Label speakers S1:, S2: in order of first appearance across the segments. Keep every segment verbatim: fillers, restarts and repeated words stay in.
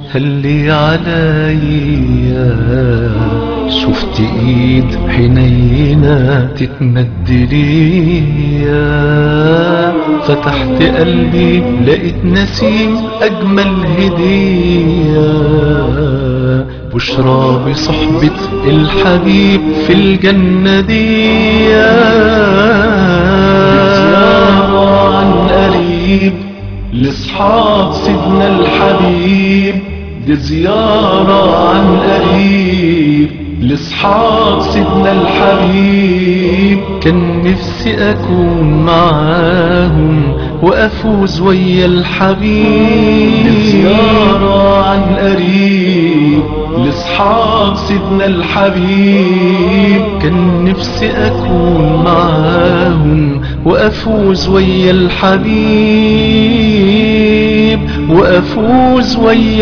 S1: هلي عليا شفت ايد حنينة تتمد ليا، فتحت قلبي لقيت نسيم اجمل هدية، بشرى بصحبة الحبيب في الجنة دي، زيارة عن قريب لاصحاب سيدنا الحبيب، دي زيارة عن قريب لاصحاب سيدنا الحبيب، كان نفسي اكون معاهم وافوز ويا الحبيب، دي زيارة عن قريب لاصحاب سيدنا الحبيب، كان نفسي اكون معاهم وافوز ويا الحبيب، وافوز ويا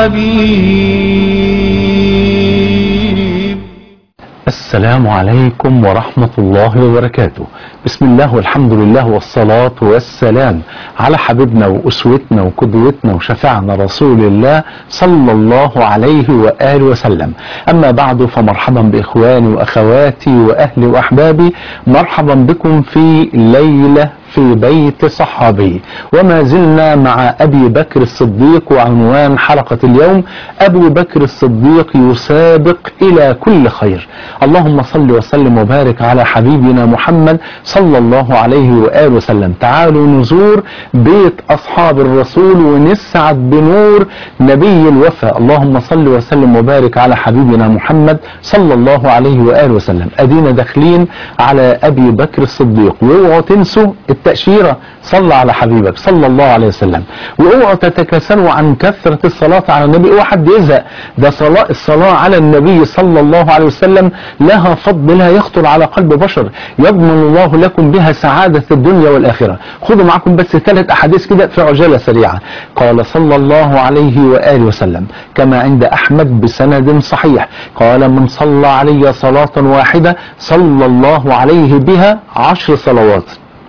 S1: الحبيب.
S2: السلام عليكم ورحمة الله وبركاته. بسم الله والحمد لله والصلاة والسلام على حبيبنا وأسوتنا وقدوتنا وشفاعنا رسول الله صلى الله عليه وآله وسلم. أما بعد، فمرحبا بإخواني وأخواتي وأهلي وأحبابي، مرحبا بكم في ليلة في بيت صحابي، وما زلنا مع أبي بكر الصديق، وعنوان حلقة اليوم أبو بكر الصديق يسابق إلى كل خير. اللهم صل وسلم وبارك على حبيبنا محمد صلى الله عليه وآله وسلم. تعالوا نزور بيت أصحاب الرسول ونسعد بنور نبي الوفا. اللهم صل وسلم وبارك على حبيبنا محمد صلى الله عليه وآله وسلم. أدينا داخلين على أبي بكر الصديق، واوعوا تنسوا التأشيرة، صلى على حبيبك صلى الله عليه وسلم، واوعوا تتكاسلوا عن كثرة الصلاة على النبي. اوعى حد يزهق، ده صلاة الصلاة على النبي صلى الله عليه وسلم لها فضل لا يخطر على قلب بشر، يضمن الله لكم بها سعادة الدنيا والآخرة. خذوا معكم بس ثلاث أحاديث كده في عجالة سريعة. قال صلى الله عليه وآله وسلم كما عند أحمد بسند صحيح، قال: من صلى علي صلاة واحدة صلى الله عليه بها عشر صلوات،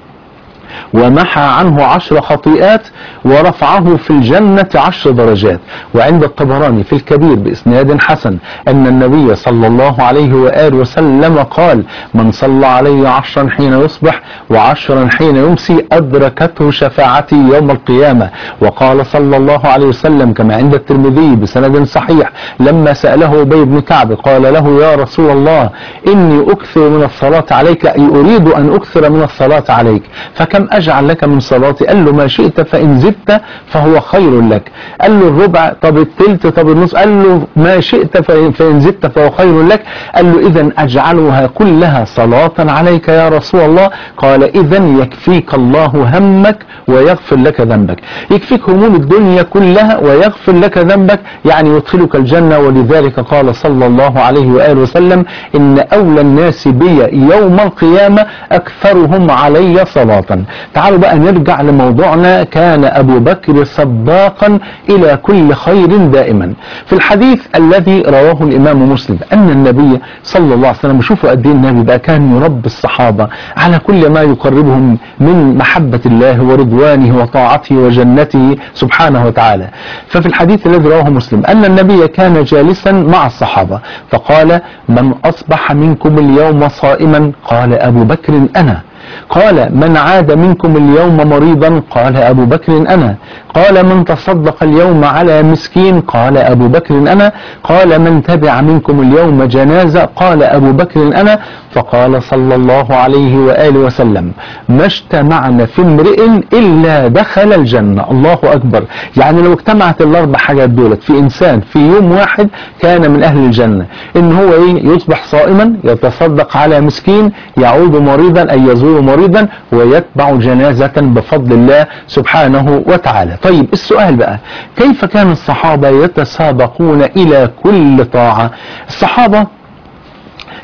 S2: ومحى عنه عشر خطيئات، ورفعه في الجنة عشر درجات. وعند الطبراني في الكبير بإسناد حسن أن النبي صلى الله عليه وآله وسلم قال: من صلى علي عشرا حين يصبح وعشرا حين يمسي أدركته شفاعتي يوم القيامة. وقال صلى الله عليه وسلم كما عند الترمذي بسند صحيح لما سأله أبي بن كعب قال له: يا رسول الله، إني أكثر من الصلاة عليك، أي أريد أن أكثر من الصلاة عليك، فكم أجعل لك من صلاتي؟ قال له: ما شئت، فإن زدت فهو خير لك. قال له: الربع، طب الثلث، طب النص؟ قال له: ما شئت فإن زدت فهو خير لك. قال له: إذن أجعلها كلها صلاة عليك يا رسول الله. قال: إذن يكفيك الله همك ويغفر لك ذنبك. يكفيك هموم الدنيا كلها ويغفر لك ذنبك، يعني يدخلك الجنة. ولذلك قال صلى الله عليه وآله وسلم: إن أولى الناس بي يوم القيامة أكثرهم علي صلاة. تعالوا بقى نرجع لموضوعنا. كان أبو بكر سباقا إلى كل خير دائما. في الحديث الذي رواه الإمام مسلم أن النبي صلى الله عليه وسلم، شوفوا قد ايه النبي بقى كان يربي الصحابة على كل ما يقربهم من محبة الله ورضوانه وطاعته وجنته سبحانه وتعالى. ففي الحديث الذي رواه مسلم أن النبي كان جالسا مع الصحابة فقال: من أصبح منكم اليوم صائما؟ قال أبو بكر: أنا. قال: من عاد منكم اليوم مريضا؟ قال أبو بكر: أنا. قال: من تصدق اليوم على مسكين؟ قال أبو بكر: أنا. قال: من تبع منكم اليوم جنازة؟ قال أبو بكر: أنا. فقال صلى الله عليه وآله وسلم: ما اجتمعنا في امرئ إلا دخل الجنة. الله أكبر. يعني لو اجتمعت الأربع حاجات دولت في إنسان في يوم واحد كان من أهل الجنة. إن هو إيه؟ يصبح صائما، يتصدق على مسكين، يعود مريضا أي يزور مريضا، ويتبع جنازة بفضل الله سبحانه وتعالى. طيب السؤال بقى، كيف كان الصحابة يتسابقون إلى كل طاعة؟ الصحابة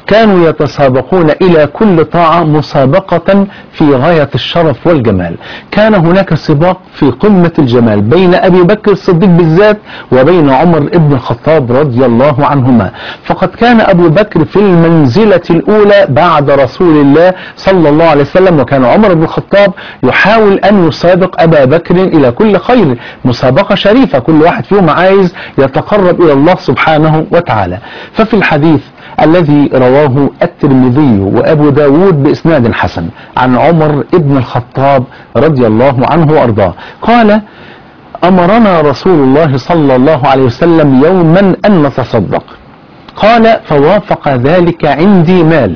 S2: كانوا يتسابقون إلى كل طاعة مسابقة في غاية الشرف والجمال. كان هناك سباق في قمة الجمال بين أبي بكر الصديق بالذات وبين عمر بن الخطاب رضي الله عنهما، فقد كان أبو بكر في المنزلة الأولى بعد رسول الله صلى الله عليه وسلم، وكان عمر بن الخطاب يحاول أن يسابق أبا بكر إلى كل خير، مسابقة شريفة كل واحد فيهم عايز يتقرب إلى الله سبحانه وتعالى. ففي الحديث الذي رواه الترمذي وأبو داود بإسناد حسن عن عمر بن الخطاب رضي الله عنه وأرضاه قال: أمرنا رسول الله صلى الله عليه وسلم يوما أن نتصدق، قال: فوافق ذلك عندي مال.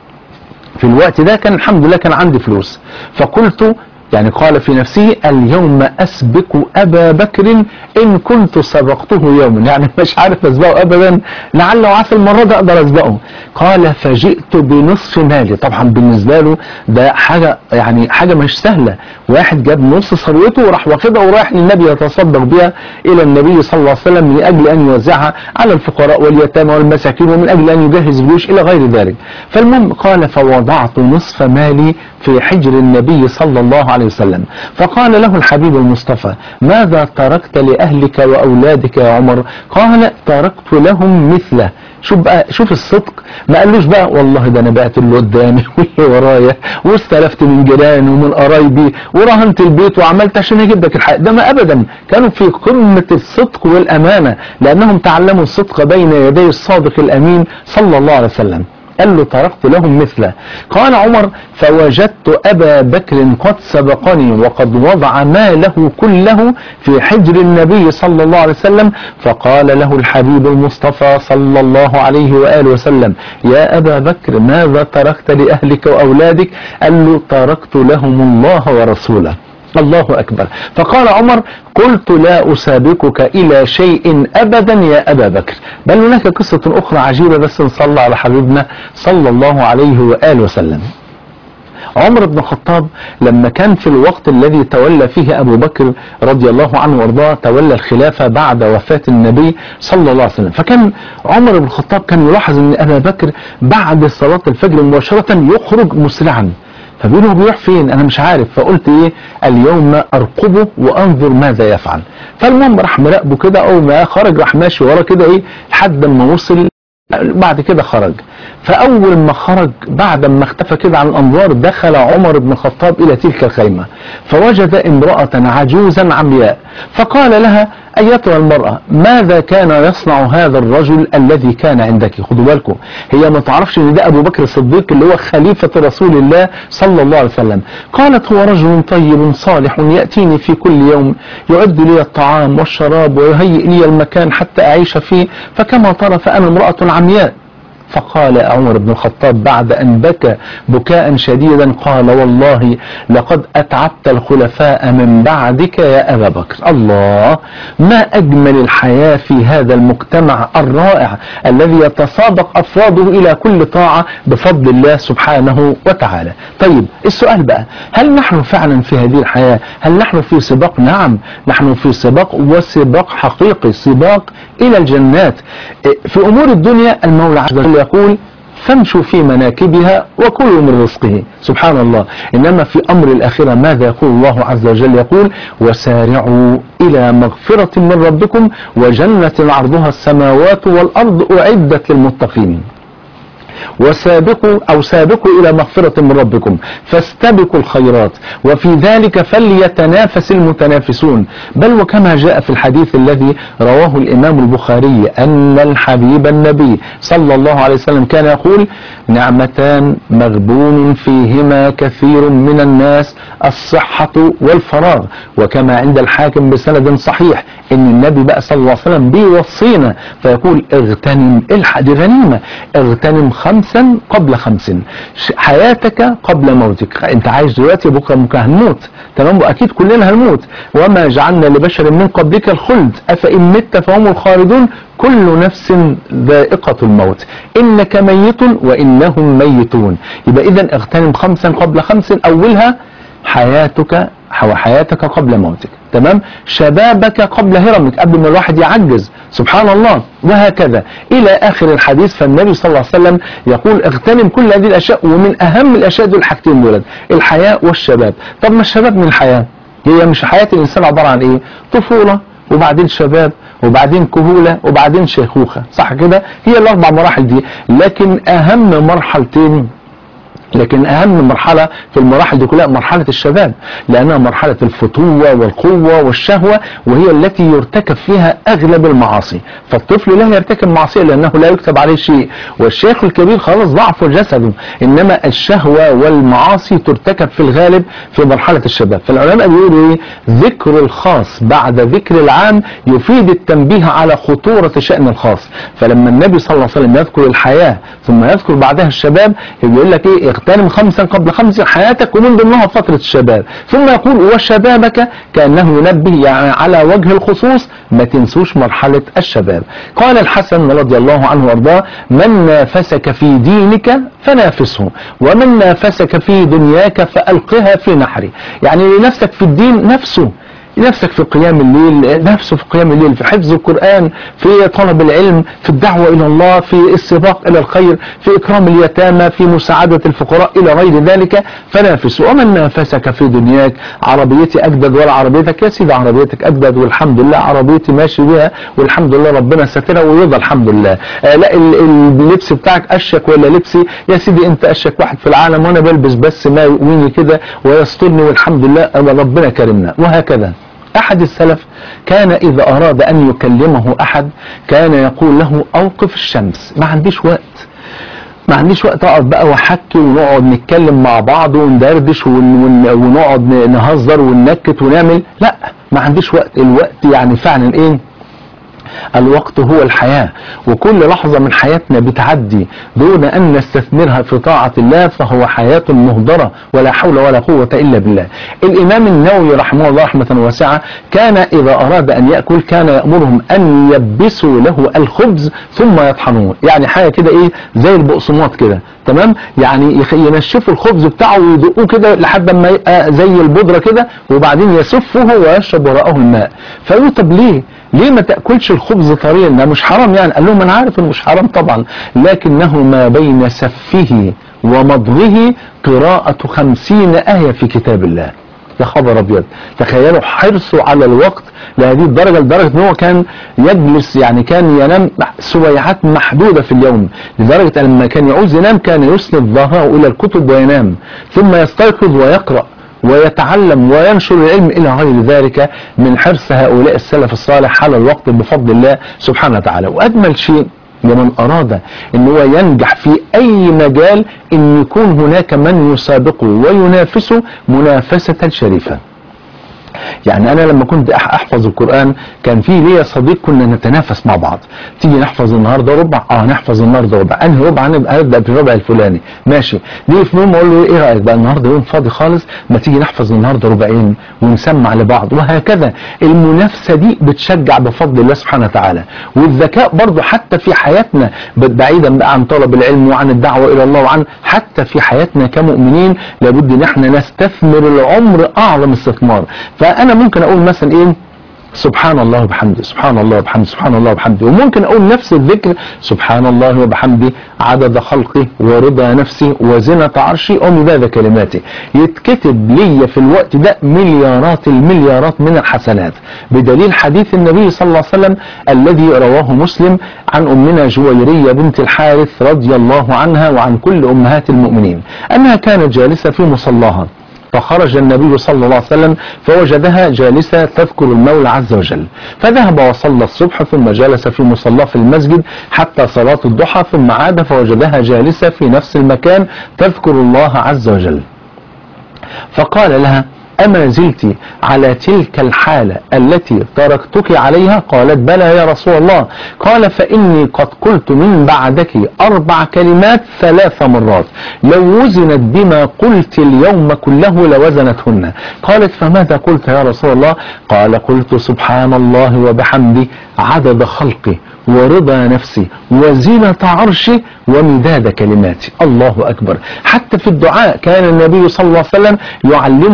S2: في الوقت ده كان الحمد لله كان عندي فلوس، فقلت يعني قال في نفسه: اليوم أسبق أبا بكر إن كنت سبقته يوما، يعني مش عارف أسبقه أبدا، لعل وعسى المرة ده أقدر أسبقه. قال: فجئت بنصف مالي. طبعا بالنسبة له ده حاجة يعني حاجة مش سهلة، واحد جاب نص ثروته وراح واخدها ورايح للنبي يتصدق بها إلى النبي صلى الله عليه وسلم من أجل أن يوزعها على الفقراء واليتامى والمساكين ومن أجل أن يجهز جيوش إلى غير ذلك. فالمهم قال: فوضعت نصف مالي في حجر النبي صلى الله عليه وسلم، فقال له الحبيب المصطفى: ماذا تركت لأهلك وأولادك يا عمر؟ قال: تركت لهم مثله. شوف بقى، شوف الصدق، ما قالوش بقى والله ده انا بعت اللي قدامي واللي ورايا واستلفت من جيراني ومن قرايبي ورهنت البيت وعملت عشان اجيب لك الحق، ده ما ابدا. كانوا في قمة الصدق والامانة لانهم تعلموا الصدق بين يدي الصادق الامين صلى الله عليه وسلم. قال له: تركت لهم مثله. قال عمر: فوجدت أبا بكر قد سبقني وقد وضع ماله كله في حجر النبي صلى الله عليه وسلم، فقال له الحبيب المصطفى صلى الله عليه وآله وسلم: يا أبا بكر ماذا تركت لأهلك وأولادك؟ قال له: تركت لهم الله ورسوله. الله أكبر. فقال عمر: قلت: لا أسابقك إلى شيء أبدا يا أبا بكر. بل هناك قصة أخرى عجيبة، بس نصلى على حبيبنا صلى الله عليه وآله وسلم. عمر بن الخطاب لما كان في الوقت الذي تولى فيه أبو بكر رضي الله عنه وارضاه تولى الخلافة بعد وفاة النبي صلى الله عليه وسلم، فكان عمر بن الخطاب كان يلاحظ أن أبا بكر بعد صلاة الفجر مباشرة يخرج مسرعا، فبيقول له: بيروح فين؟ انا مش عارف. فقلت ايه؟ اليوم ارقبه وانظر ماذا يفعل. فالمهم راح مراقبه كده، اول ما خرج راح ماشي ورا كده ايه لحد ما وصل، بعد كده خرج. فاول ما خرج بعد ما اختفى كده عن الانظار دخل عمر بن الخطاب الى تلك الخيمة فوجد امرأة عجوزا عمياء، فقال لها: ايتها المرأة ماذا كان يصنع هذا الرجل الذي كان عندك؟ خدوا بالكم، هي ما تعرفش ان ده ابو بكر الصديق اللي هو خليفة رسول الله صلى الله عليه وسلم. قالت: هو رجل طيب صالح يأتيني في كل يوم يعد لي الطعام والشراب ويهيئ لي المكان حتى اعيش فيه، فكما ترى فانا امرأة عمياء. فقال عمر بن الخطاب بعد أن بكى بكاء شديدا، قال: والله لقد أتعبت الخلفاء من بعدك يا أبا بكر. الله، ما أجمل الحياة في هذا المجتمع الرائع الذي يتسابق أفراده إلى كل طاعة بفضل الله سبحانه وتعالى. طيب السؤال بقى، هل نحن فعلا في هذه الحياة؟ هل نحن في سباق؟ نعم، نحن في سباق، وسباق حقيقي، سباق إلى الجنات. في أمور الدنيا المولى عز وجل يقول: فامشوا في مناكبها وكلوا من رزقه، سبحان الله. إنما في أمر الآخرة ماذا يقول الله عز وجل؟ يقول: وسارعوا إلى مغفرة من ربكم وجنة عرضها السماوات والأرض أعدت للمتقين. وسابقوا أو سابقوا إلى مغفرة من ربكم فاستبقوا الخيرات وفي ذلك فليتنافس المتنافسون. بل وكما جاء في الحديث الذي رواه الإمام البخاري أن الحبيب النبي صلى الله عليه وسلم كان يقول: نعمتان مغبون فيهما كثير من الناس، الصحة والفراغ. وكما عند الحاكم بسند صحيح ان النبي بقى صلى الله عليه وسلم بيوصينا فيقول: اغتنم، الحق دي غنيمة، اغتنم خمسا قبل خمس، حياتك قبل موتك. انت عايش دلوقتي، بكره ممكن هنموت، تمام، واكيد كلنا هنموت. وما جعلنا لبشر من قبلك الخلد افإن مت فهم الخالدون كل نفس ذائقة الموت انك ميت وانهم ميتون. يبقى اذا اغتنم خمسا قبل خمس، اولها حياتك حياتك قبل موتك، تمام؟ شبابك قبل هرمك، قبل ما الواحد يعجز، سبحان الله، وهكذا إلى آخر الحديث. فالنبي صلى الله عليه وسلم يقول اغتنم كل هذه الأشياء، ومن أهم الأشياء دول حاجتين دول، الحياة والشباب. طب ما الشباب من الحياة؟ هي مش حياة الإنسان عبارة عن إيه؟ طفولة، وبعدين شباب، وبعدين كهولة، وبعدين شيخوخة، صح كده؟ هي الأربع مراحل دي. لكن أهم مرحلتين لكن أهم مرحلة في المراحل دي كلها مرحلة الشباب، لأنها مرحلة الفتوة والقوة والشهوة، وهي التي يرتكب فيها أغلب المعاصي. فالطفل لا يرتكب معصية لأنه لا يكتب عليه شيء، والشيخ الكبير خلاص ضعف جسده، إنما الشهوة والمعاصي ترتكب في الغالب في مرحلة الشباب. فالعلماء بيقولوا إيه؟ ذكر الخاص بعد ذكر العام يفيد التنبيه على خطورة شأن الخاص. فلما النبي صلى الله عليه وسلم يذكر الحياة ثم يذكر بعدها الشباب، يقول لك إيه؟ اغتنم خمسا قبل خمس حياتك، ومن ضمنها فترة الشباب. ثم يقول وشبابك، كأنه ينبه يعني على وجه الخصوص ما تنسوش مرحلة الشباب. قال الحسن رضي الله عنه وارضاه: من نافسك في دينك فنافسه، ومن نافسك في دنياك فألقها في نحره. يعني لنفسك في الدين نفسه، نفسك في قيام الليل، نفسه في قيام الليل، في حفظ القرآن، في طلب العلم، في الدعوة إلى الله، في السباق إلى الخير، في إكرام اليتامى، في مساعدة الفقراء إلى غير ذلك، فنافس. ومن نافسك في دنياك، عربيتي أجدد ولا عربيتك؟ يا سيدي عربيتك أجدد والحمد لله، عربيتي ماشي بها والحمد لله، ربنا سترها ويرضى الحمد لله. آه لا اللبس بتاعك أشك ولا لبسي؟ يا سيدي أنت أشك واحد في العالم، وأنا بلبس بس ما يقويني كده ويسترني والحمد لله ربنا كرمنا. وهكذا أحد السلف كان إذا أراد أن يكلمه أحد كان يقول له أوقف الشمس، ما عنديش وقت ما عنديش وقت أقعد بقى وحكي ونقعد نتكلم مع بعض وندردش ونقعد نهزر وننكت ونعمل، لا ما عنديش وقت. الوقت يعني فعلا إيه؟ الوقت هو الحياة، وكل لحظة من حياتنا بتعدي دون أن نستثمرها في طاعة الله فهو حياة مهدرة، ولا حول ولا قوة إلا بالله. الإمام النووي رحمه الله رحمة واسعة كان إذا أراد أن يأكل كان يأمرهم أن يبسوا له الخبز ثم يطحنوه، يعني حاجة كده إيه زي البقسماط كده، تمام؟ يعني ينشفوا الخبز بتاعه ويدقوه كده لحد ما يبقى زي البودرة كده، وبعدين يسفه ويشرب وراءه الماء. فقالوا طب ليه؟ ليه ما تأكلش الخبز طريا؟ ده مش حرام يعني. قال لهم أنا عارف إنه مش حرام طبعا، لكنه ما بين سفه ومضغه قراءة خمسين آية في كتاب الله. يا خبر أبيض، تخيلوا حرصه على الوقت لهذه الدرجة، لدرجة إن هو كان يجلس يعني كان ينام سويعات محدودة في اليوم، لدرجة أن لما كان يعوز ينام كان يسند ظهره إلى الكتب وينام، ثم يستيقظ ويقرأ ويتعلم وينشر العلم إلى غير ذلك من حرص هؤلاء السلف الصالح على الوقت بفضل الله سبحانه وتعالى. وأجمل شيء لمن أراد أن هو ينجح في أي مجال أن يكون هناك من يسابقه وينافسه منافسة شريفة. يعني أنا لما كنت أحفظ القرآن كان في ليا صديق كنا نتنافس مع بعض، تيجي نحفظ النهاردة ربع، اه نحفظ النهاردة ربع، أنهي ربع هنبدأ في الربع الفلاني، ماشي. نيجي في يوم أقول له إيه رأيك بقى النهاردة يوم فاضي خالص، ما تيجي نحفظ النهاردة ربعين ونسمع لبعض. وهكذا المنافسة دي بتشجع بفضل الله سبحانه وتعالى. والذكاء برضه حتى في حياتنا بعيدا بقى عن طلب العلم وعن الدعوة إلى الله وعن حتى في حياتنا كمؤمنين لابد ان احنا نستثمر العمر أعظم استثمار. فأنا ممكن أقول مثلا إيه سبحان الله وبحمده، سبحان الله وبحمده، سبحان الله وبحمده، وممكن أقول نفس الذكر سبحان الله وبحمده عدد خلقه ورضا نفسي وزنة عرشي ومداد كلماتي. يتكتب لي في الوقت ده مليارات المليارات من الحسنات، بدليل حديث النبي صلى الله عليه وسلم الذي رواه مسلم عن أمنا جويرية بنت الحارث رضي الله عنها وعن كل أمهات المؤمنين أنها كانت جالسة في مصلاها، فخرج النبي صلى الله عليه وسلم فوجدها جالسة تذكر المولى عز وجل، فذهب وصلى الصبح ثم جلس في مصلاه في المسجد حتى صلاة الضحى، ثم عاد فوجدها جالسة في نفس المكان تذكر الله عز وجل، فقال لها أما زلت على تلك الحالة التي تركتك عليها؟ قالت بلى يا رسول الله. قال فإني قد قلت من بعدك أربع كلمات ثلاث مرات لو وزنت بما قلت اليوم كله لوزنتهن. قالت فماذا قلت يا رسول الله؟ قال قلت سبحان الله وبحمده عدد خلقي ورضا نفسي وزينة عرشي ومداد كلماتي. الله أكبر. حتى في الدعاء كان النبي صلى الله عليه وسلم يعلمنا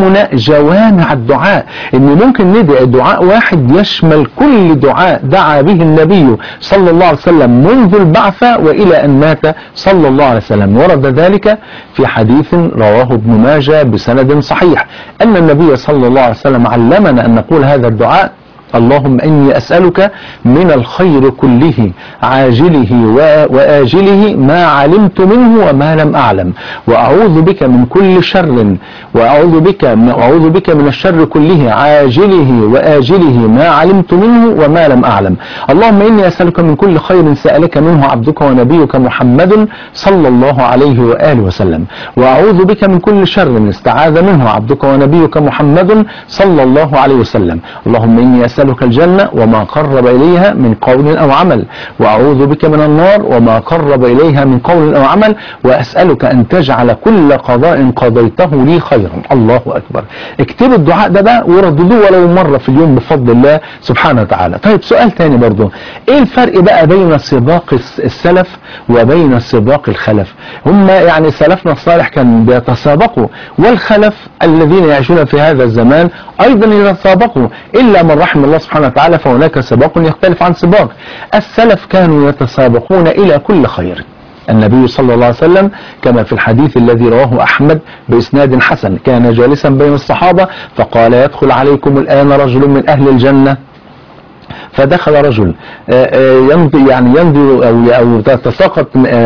S2: جوامع الدعاء، ان ممكن ندعي دعاء واحد يشمل كل دعاء دعا به النبي صلى الله عليه وسلم منذ البعثة والى ان مات صلى الله عليه وسلم. ورد ذلك في حديث رواه ابن ماجه بسند صحيح ان النبي صلى الله عليه وسلم علمنا ان نقول هذا الدعاء: اللهم إني أسألك من الخير كله عاجله وآجله ما علمت منه وما لم أعلم، وأعوذ بك من كل شر وأعوذ بك وأعوذ بك من الشر كله عاجله وآجله ما علمت منه وما لم أعلم. اللهم إني أسألك من كل خير سألك منه عبدك ونبيك محمد صلى الله عليه وآله وسلم، وأعوذ بك من كل شر استعاذ منه عبدك ونبيك محمد صلى الله عليه وسلم. اللهم إني أسألك الجنة وما قرب إليها من قول أو عمل، وأعوذ بك من النار وما قرب إليها من قول أو عمل، وأسألك أن تجعل كل قضاء قضيته لي خيرا. الله أكبر. اكتبوا الدعاء ده بقى ورددوه ولو مرة في اليوم بفضل الله سبحانه وتعالى. طيب سؤال تاني برضو، ايه الفرق بقى بين سباق السلف وبين سباق الخلف؟ هم يعني سلفنا الصالح كان بيتسابقوا، والخلف الذين يعيشون في هذا الزمان أيضا يتسابقوا، إلا من رحم الله سبحانه وتعالى فهناك سباق يختلف عن سباق. السلف كانوا يتسابقون إلى كل خير. النبي صلى الله عليه وسلم كما في الحديث الذي رواه أحمد بإسناد حسن كان جالسا بين الصحابة فقال: يدخل عليكم الآن رجل من أهل الجنة. فدخل رجل ينضي يعني ينضي أو, أو تتساقط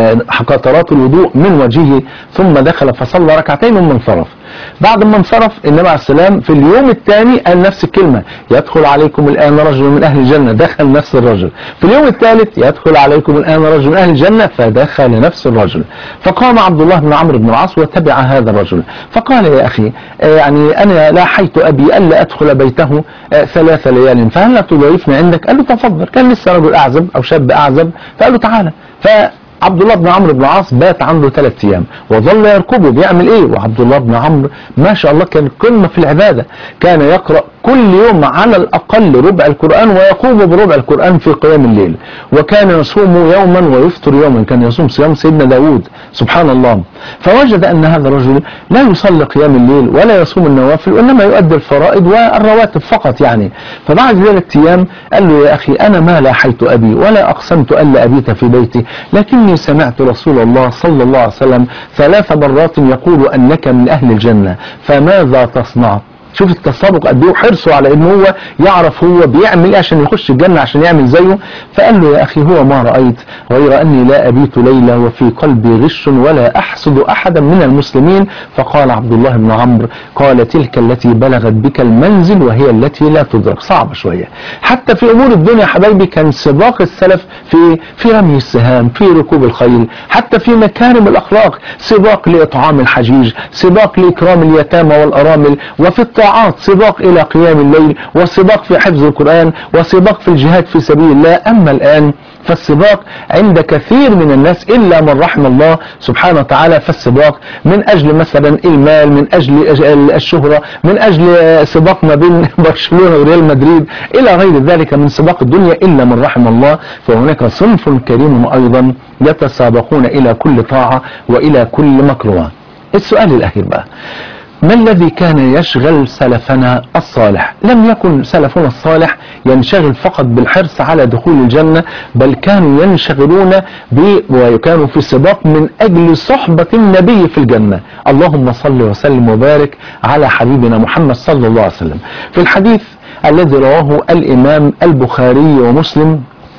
S2: قطرات الوضوء من وجهه، ثم دخل فصلى ركعتين ثم انصرف. بعد ما انصرف النبي عليه السلام في اليوم الثاني قال نفس الكلمة: يدخل عليكم الآن رجل من أهل الجنة. دخل نفس الرجل. في اليوم الثالث: يدخل عليكم الآن رجل من أهل الجنة. فدخل نفس الرجل. فقام عبد الله بن عمرو بن العاص وتبع هذا الرجل فقال: يا أخي يعني أنا لاحيت أبي ألا أدخل بيته ثلاث ليال، فهل تضيفني عندك؟ قال له: تفضل. كان لسه رجل أعزب أو شاب أعزب، فقال له: تعالى. ف عبد الله بن عمرو بن العاص بات عنده ثلاث ايام وظل يركبه. بيعمل ايه؟ وعبد الله بن عمرو ما شاء الله كان قمه في العباده، كان يقرا كل يوم على الاقل ربع القران ويقوم بربع القران في قيام الليل، وكان يصوم يوما ويفطر يوما، كان يصوم صيام سيدنا داود سبحان الله. فوجد ان هذا الرجل لا يصلي قيام الليل ولا يصوم النوافل وانما يؤدي الفرائض والرواتب فقط يعني. فبعد ثلاث ايام قال له: يا اخي انا ما لاحيت ابي ولا اقسمت الا ابيت في بيتي، لكني سمعت رسول الله صلى الله عليه وسلم ثلاث مرات يقول أنك من أهل الجنة، فماذا تصنع؟ شوف التسابق قد ايه وحرصه على ان هو يعرف هو بيعمل ايه عشان يخش الجنة عشان يعمل زيه. فقال له: يا اخي هو ما رأيت غير اني لا ابيت ليلة وفي قلبي غش ولا احسد احدا من المسلمين. فقال عبد الله بن عمرو: قال: تلك التي بلغت بك المنزل وهي التي لا تدرك. صعبة شوية. حتى في امور الدنيا حبايبي كان سباق السلف في في رمي السهام، في ركوب الخيل، حتى في مكارم الاخلاق، سباق لاطعام الحجيج، سباق لاكرام اليتامى والارامل، وفي الطاعات سباق إلى قيام الليل، وسباق في حفظ القرآن، وسباق في الجهاد في سبيل الله. أما الآن فالسباق عند كثير من الناس إلا من رحم الله سبحانه وتعالى، فالسباق من أجل مثلا المال، من أجل الشهرة، من أجل سباق ما بين برشلونة وريال مدريد إلى غير ذلك من سباق الدنيا إلا من رحم الله. فهناك صنف كريم أيضا يتسابقون إلى كل طاعة وإلى كل مكروه. السؤال الأخير بقى: ما الذي كان يشغل سلفنا الصالح؟ لم يكن سلفنا الصالح ينشغل فقط بالحرص على دخول الجنة، بل كانوا ينشغلون ب وكانوا في سباق من أجل صحبة النبي في الجنة. اللهم صل وسلم وبارك على حبيبنا محمد صلى الله عليه وسلم. في الحديث الذي رواه الإمام البخاري ومسلم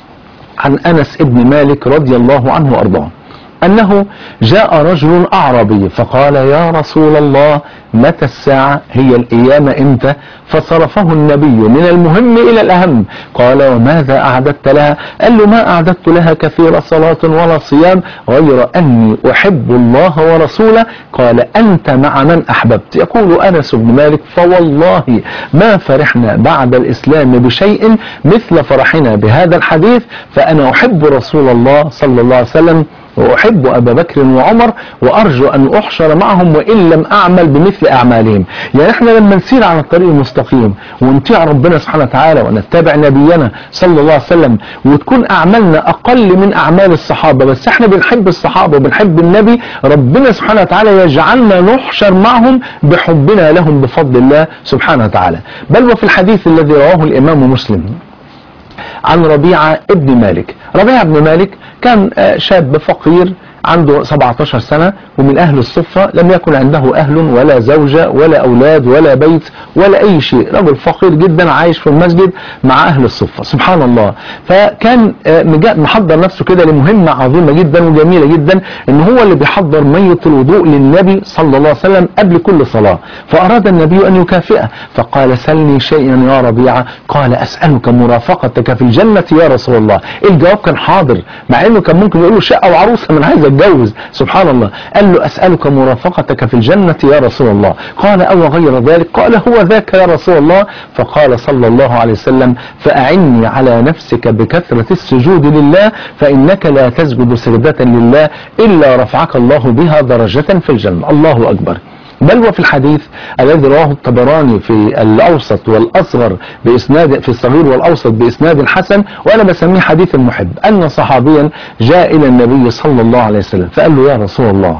S2: عن أنس ابن مالك رضي الله عنه وأرضاه أنه جاء رجل أعرابي فقال: يا رسول الله متى الساعة؟ هي القيامة إمتى؟ فصرفه النبي من المهم إلى الأهم. قال: وماذا أعددت لها؟ قال له: ما أعددت لها كثير صلاة ولا صيام غير أني أحب الله ورسوله. قال: أنت مع من أحببت. يقول أنس بن مالك: فوالله ما فرحنا بعد الإسلام بشيء مثل فرحنا بهذا الحديث، فأنا أحب رسول الله صلى الله عليه وسلم وأحب أبا بكر وعمر وأرجو أن أحشر معهم وإن لم أعمل بمثل أعمالهم. يعني احنا لما نسير على الطريق المستقيم ونطيع ربنا سبحانه وتعالى ونتبع نبينا صلى الله عليه وسلم وتكون أعمالنا أقل من أعمال الصحابة، بس احنا بنحب الصحابة وبنحب النبي، ربنا سبحانه وتعالى يجعلنا نحشر معهم بحبنا لهم بفضل الله سبحانه وتعالى. بل وفي الحديث الذي رواه الإمام مسلم عن ربيعة ابن مالك. ربيعة ابن مالك كان شاب فقير عنده سبعة عشر سنة ومن أهل الصفة، لم يكن عنده أهل ولا زوجة ولا أولاد ولا بيت ولا أي شيء، رجل فقير جدا عايش في المسجد مع أهل الصفة سبحان الله. فكان محضر نفسه كده لمهمة عظيمة جدا وجميلة جدا، إن هو اللي بيحضر مية الوضوء للنبي صلى الله عليه وسلم قبل كل صلاة. فأراد النبي أن يكافئه فقال سلني شيئا يا ربيعة. قال أسألك مرافقتك في الجنة يا رسول الله. الجواب كان حاضر، مع إنه كان ممكن يقول له شقة وعروسة من عايز اتجوز سبحان الله. قال له أسألك مرافقتك في الجنة يا رسول الله. قال أو غير ذلك؟ قال هو ذاك يا رسول الله. فقال صلى الله عليه وسلم فأعني على نفسك بكثرة السجود لله فإنك لا تسجد سجدة لله إلا رفعك الله بها درجة في الجنة. الله أكبر. بل وفي الحديث الذي رواه الطبراني في الأوسط والأصغر بإسناد، في الصغير والأوسط بإسناد حسن، وأنا بسميه حديث المحب، أن صحابيا جاء إلى النبي صلى الله عليه وسلم فقال له يا رسول الله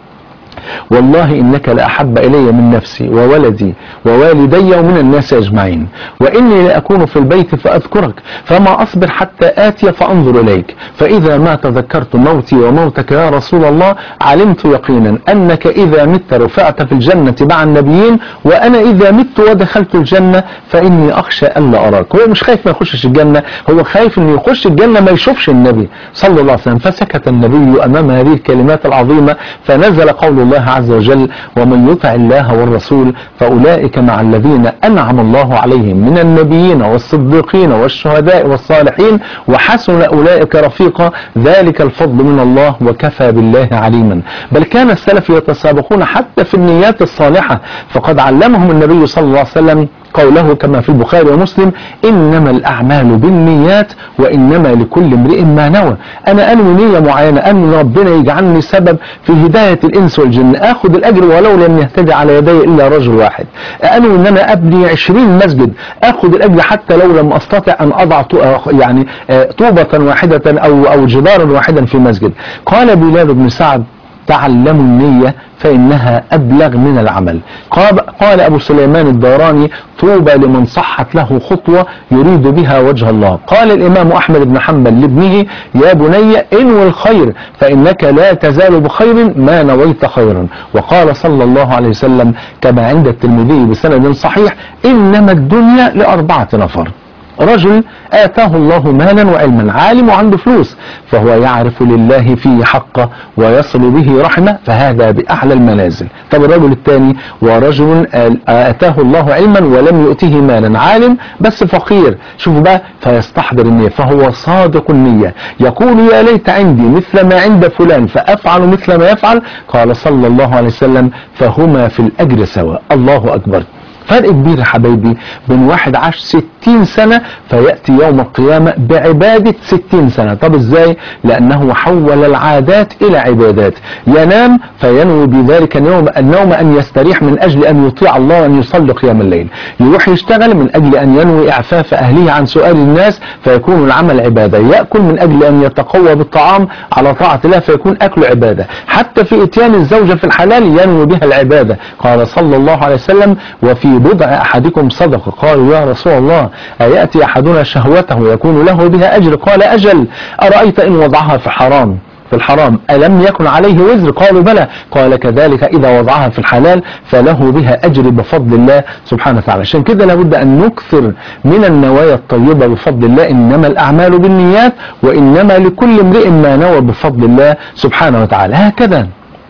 S2: والله إنك لأحب إلي من نفسي وولدي ووالدي ومن الناس أجمعين، وإني لأكون في البيت فأذكرك فما أصبر حتى آتي فأنظر إليك، فإذا ما تذكرت موتي وموتك يا رسول الله علمت يقينا أنك إذا مت رفعت في الجنة مع النبيين، وأنا إذا مت ودخلت الجنة فإني أخشى ألا أراك. هو مش خايف ما يخشش الجنة، هو خايف أن يخش الجنة ما يشوفش النبي صلى الله عليه وسلم. فسكت النبي أمام هذه الكلمات العظيمة، فنزل قول الله عز وجل ومن يطع الله والرسول فأولئك مع الذين أنعم الله عليهم من النبيين والصديقين والشهداء والصالحين وحسن أولئك رفيقا ذلك الفضل من الله وكفى بالله عليما. بل كان السلف يتسابقون حتى في النيات الصالحة، فقد علمهم النبي صلى الله عليه وسلم قوله كما في البخاري ومسلم إنما الأعمال بالنيات وإنما لكل امرئ ما نوى. أنا أنوي نية معينة أن ربنا يجعلني سبب في هداية الإنس والجن، أخذ الأجر ولو لم يهتدي على يدي إلا رجل واحد. أنوي أن أنا أبني عشرين مسجد، أخذ الأجر حتى لو لم أستطع أن أضع يعني طوبة واحدة أو أو جدارا واحدا في مسجد. قال بلال بن سعد تعلموا النية فإنها أبلغ من العمل. قال أبو سليمان الداراني طوبى لمن صحت له خطوة يريد بها وجه الله. قال الإمام أحمد بن حنبل لابنه يا بني انوي الخير فإنك لا تزال بخير ما نويت خيرا. وقال صلى الله عليه وسلم كما عند الترمذي بسند صحيح إنما الدنيا لأربعة نفر: رجل آتاه الله مالا وعلما، عالم وعنده فلوس فهو يعرف لله فيه حقه ويصل به رحمه فهذا بأعلى المنازل. طب الرجل الثاني ورجل آتاه الله علما ولم يؤته مالا، عالم بس فقير، شوفوا بقى فيستحضر النية فهو صادق النية يقول يا ليت عندي مثل ما عند فلان فأفعل مثل ما يفعل. قال صلى الله عليه وسلم فهما في الأجر سواء. الله أكبر. فرق كبير يا حبايبي بين واحد عاش ستين سنة فيأتي يوم القيامة بعبادة ستين سنة. طب ازاي؟ لأنه حول العادات إلى عبادات. ينام فينوي بذلك النوم النوم أن يستريح من أجل أن يطيع الله وأن يصلي قيام الليل. يروح يشتغل من أجل أن ينوي إعفاف أهله عن سؤال الناس فيكون العمل عبادة. يأكل من أجل أن يتقوى بالطعام على طاعة الله فيكون أكل عبادة. حتى في إتيان الزوجة في الحلال ينوي بها العبادة. قال صلى الله عليه وسلم وفي بضع أحدكم صدقة. قالوا يا رسول الله أيأتي أحدنا شهوته يكون له بها أجر؟ قال أجل. أرأيت إن وضعها في حرام في الحرام ألم يكن عليه وزر؟ قالوا بلى. قال كذلك إذا وضعها في الحلال فله بها أجر بفضل الله سبحانه وتعالى. عشان كده لابد أن نكثر من النوايا الطيبة بفضل الله. إنما الأعمال بالنيات وإنما لكل امرئ ما نوى بفضل الله سبحانه وتعالى. هكذا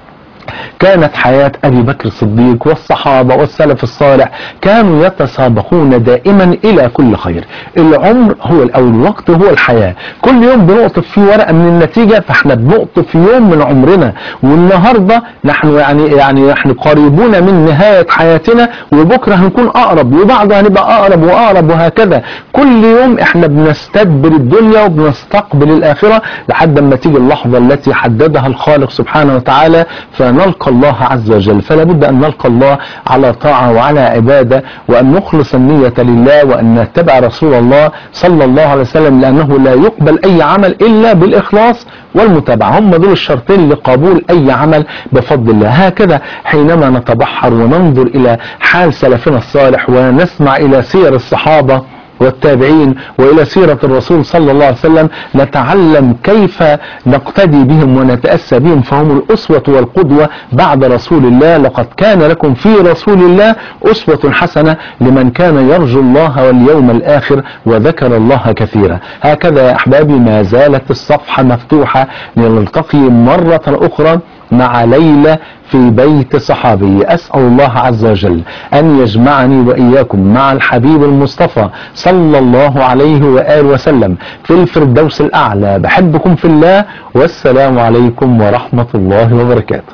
S2: كانت حياة أبي بكر الصديق والصحابة والسلف الصالح كانوا يتسابقون دائما إلى كل خير. العمر هو أو الوقت هو الحياة، كل يوم بنقطف فيه ورقة من النتيجة، فاحنا بنقطف يوم من عمرنا، والنهاردة نحن يعني يعني نحن قريبون من نهاية حياتنا، وبكرة هنكون أقرب، وبعده هنبقى أقرب وأقرب، وهكذا كل يوم احنا بنستدبر الدنيا وبنستقبل الآخرة لحد ما تيجي اللحظة التي حددها الخالق سبحانه وتعالى فنلقى الله عز وجل. فلا بد أن نلقى الله على طاعة وعلى عبادة، وأن نخلص النية لله، وأن نتبع رسول الله صلى الله عليه وسلم، لأنه لا يقبل أي عمل إلا بالإخلاص والمتابعة. هم دول الشرطين لقبول أي عمل بفضل الله. هكذا حينما نتبحر وننظر إلى حال سلفنا الصالح ونسمع إلى سير الصحابة والتابعين وإلى سيرة الرسول صلى الله عليه وسلم نتعلم كيف نقتدي بهم ونتأسى بهم، فهم الأسوة والقدوة بعد رسول الله. لقد كان لكم في رسول الله أسوة حسنة لمن كان يرجو الله واليوم الآخر وذكر الله كثيرا. هكذا يا أحبابي ما زالت الصفحة مفتوحة لنلتقي مرة أخرى مع ليلى في بيت صحابي. أسأل الله عز وجل أن يجمعني وإياكم مع الحبيب المصطفى صلى الله عليه وآله وسلم في الفردوس الأعلى. بحبكم في الله، والسلام عليكم ورحمة الله وبركاته.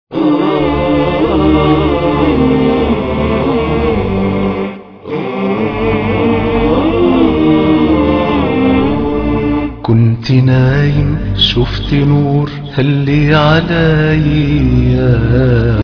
S1: كنت نايم شفت نور هلي عليا